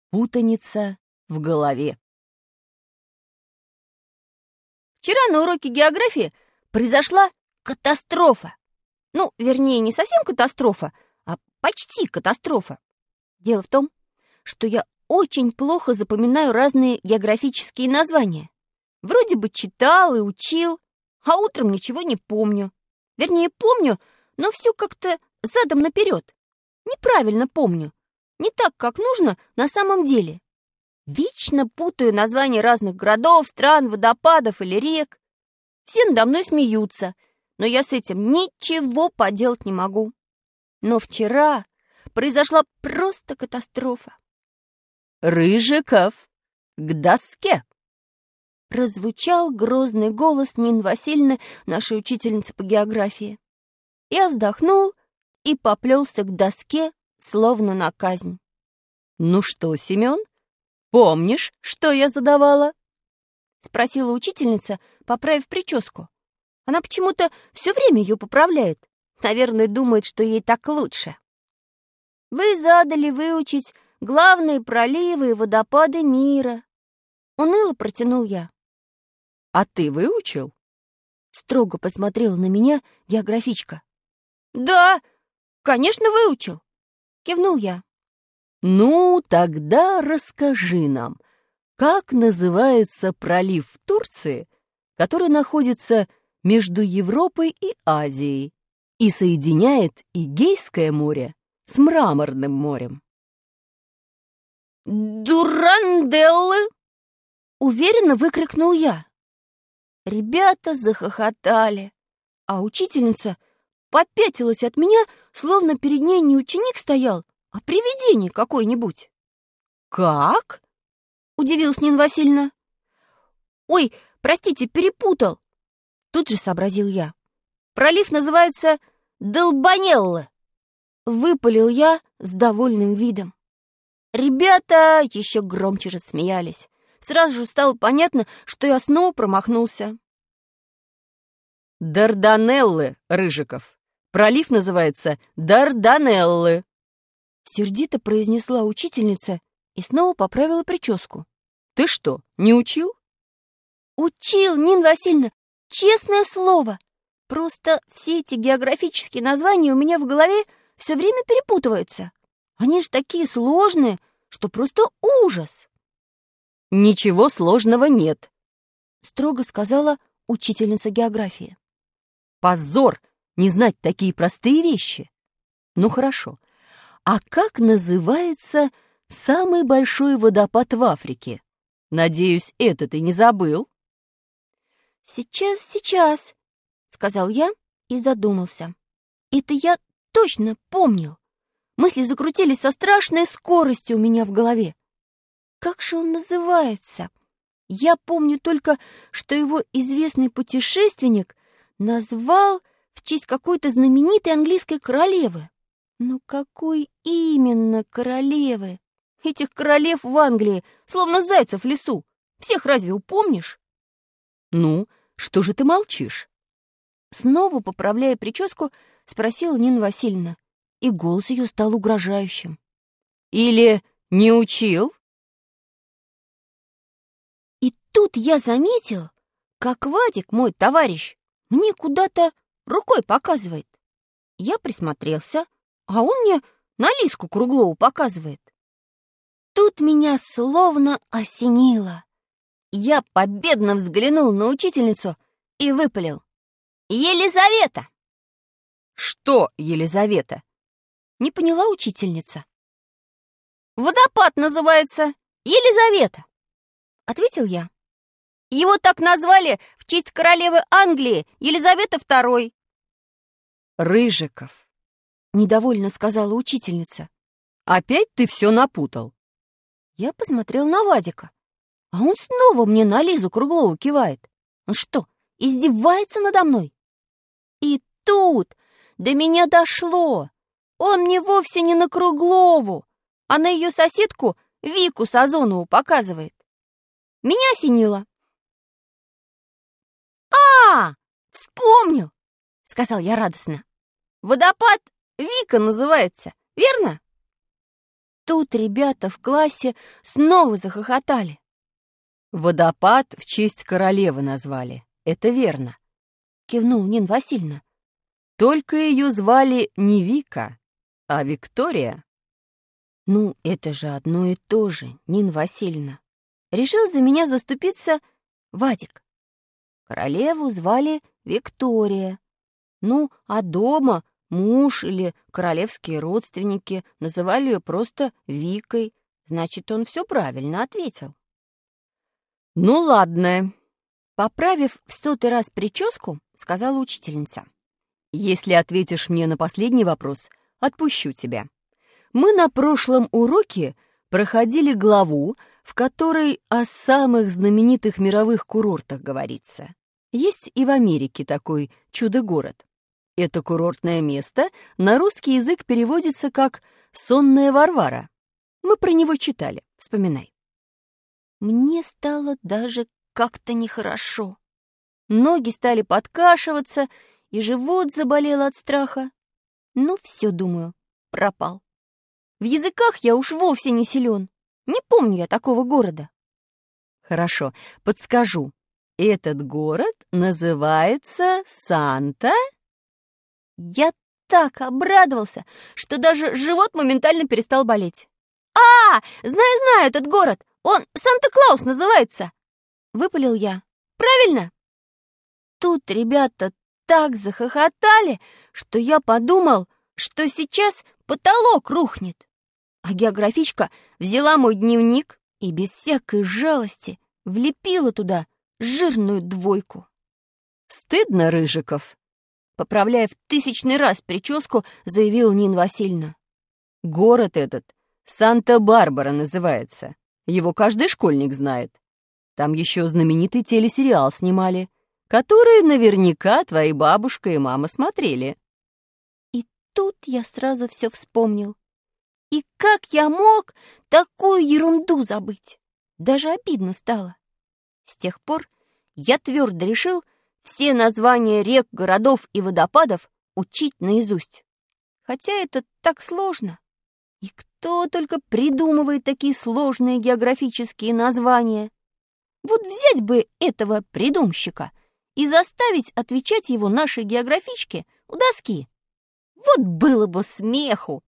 Путаница в голове. Вчера на уроке географии произошла катастрофа. Ну, вернее, не совсем катастрофа, а почти катастрофа. Дело в том, что я очень плохо запоминаю разные географические названия. Вроде бы читал и учил, а утром ничего не помню. Вернее, помню, но все как-то задом наперед. Неправильно помню. Не так, как нужно на самом деле. Вечно путаю названия разных городов, стран, водопадов или рек. Все надо мной смеются, но я с этим ничего поделать не могу. Но вчера произошла просто катастрофа. «Рыжиков, к доске!» Прозвучал грозный голос Нины Васильевны, нашей учительницы по географии. Я вздохнул и поплелся к доске, словно на казнь. «Ну что, Семен, помнишь, что я задавала?» — спросила учительница, поправив прическу. Она почему-то все время ее поправляет. Наверное, думает, что ей так лучше. Вы задали выучить главные проливы и водопады мира. Уныло протянул я. «А ты выучил?» Строго посмотрела на меня географичка. «Да, конечно, выучил!» Кивнул я. «Ну, тогда расскажи нам, как называется пролив в Турции, который находится между Европой и Азией и соединяет Эгейское море с Мраморным морем?» «Дуранделлы!» — уверенно выкрикнул я. Ребята захохотали, а учительница попятилась от меня, словно перед ней не ученик стоял, а привидение какое-нибудь. «Как?» — удивилась Нина Васильевна. «Ой, простите, перепутал!» Тут же сообразил я. «Пролив называется Долбанелло!» — выпалил я с довольным видом. Ребята еще громче рассмеялись. Сразу же стало понятно, что я снова промахнулся. «Дарданеллы, Рыжиков. Пролив называется Дарданеллы», — сердито произнесла учительница и снова поправила прическу. «Ты что, не учил?» «Учил, Нина Васильевна, честное слово. Просто все эти географические названия у меня в голове все время перепутываются. Они же такие сложные, что просто ужас!» «Ничего сложного нет», — строго сказала учительница географии. «Позор не знать такие простые вещи. Ну хорошо, а как называется самый большой водопад в Африке? Надеюсь, это ты не забыл?» «Сейчас», — сказал я и задумался. Это я точно помнил. Мысли закрутились со страшной скоростью у меня в голове. Как же он называется? Я помню только, что его известный путешественник назвал в честь какой-то знаменитой английской королевы. Но какой именно королевы? Этих королев в Англии словно зайцев в лесу. Всех разве упомнишь? «Ну, что же ты молчишь?» Снова, поправляя прическу, спросила Нина Васильевна, и голос ее стал угрожающим. «Или не учил?» И тут я заметил, как Вадик, мой товарищ, мне куда-то рукой показывает. Я присмотрелся, а он мне на Лиску Круглову показывает. Тут меня словно осенило. Я победно взглянул на учительницу и выпалил: «Елизавета!» «Что, Елизавета?» — не поняла учительница. «Водопад называется Елизавета», — ответил я. «Его так назвали в честь королевы Англии Елизаветы II». «Рыжиков», — недовольно сказала учительница. «опять ты все напутал». Я посмотрел на Вадика, а он снова мне на Лизу Круглову кивает. Он что, издевается надо мной? И тут до меня дошло. Он мне вовсе не на Круглову, а на ее соседку Вику Сазонову показывает. Меня осенило. «А, вспомнил!» — сказал я радостно. «Водопад Вика называется, верно?» тут ребята в классе снова захохотали. «Водопад в честь королевы назвали, это верно», — кивнул Нина Васильевна. «только ее звали не Вика, а Виктория». Ну, это же одно и то же, Нина Васильевна. Решил за меня заступиться Вадик. Королеву звали Виктория. Ну, а дома муж или королевские родственники называли ее просто Викой. Значит, он все правильно ответил. «Ну ладно», поправив в 100-й раз прическу, сказала учительница. «если ответишь мне на последний вопрос, отпущу тебя. Мы на прошлом уроке проходили главу, в которой о самых знаменитых мировых курортах говорится. Есть и в Америке такой чудо-город. Это курортное место на русский язык переводится как «сонная Варвара». Мы про него читали, вспоминай». Мне стало даже как-то нехорошо. Ноги стали подкашиваться, и живот заболел от страха. Ну, все, думаю, пропал. В языках я уж вовсе не силен. Не помню я такого города. Хорошо, подскажу. Этот город называется Санта... Я так обрадовался, что даже живот моментально перестал болеть. Знаю этот город. Он Санта-Клаус называется. Выпалил я. Правильно? Тут ребята так захохотали, что я подумал, что сейчас потолок рухнет. А географичка взяла мой дневник и без всякой жалости влепила туда жирную 2. «Стыдно, Рыжиков», — поправляя в 1000-й раз прическу, заявила Нина Васильевна. «Город этот Санта-Барбара называется. Его каждый школьник знает. Там еще знаменитый телесериал снимали, который наверняка твои бабушка и мама смотрели». И тут я сразу все вспомнил. И как я мог такую ерунду забыть? Даже обидно стало. С тех пор я твердо решил все названия рек, городов и водопадов учить наизусть. Хотя это так сложно. И кто только придумывает такие сложные географические названия? Вот взять бы этого придумщика и заставить отвечать его нашей географичке у доски. Вот было бы смеху!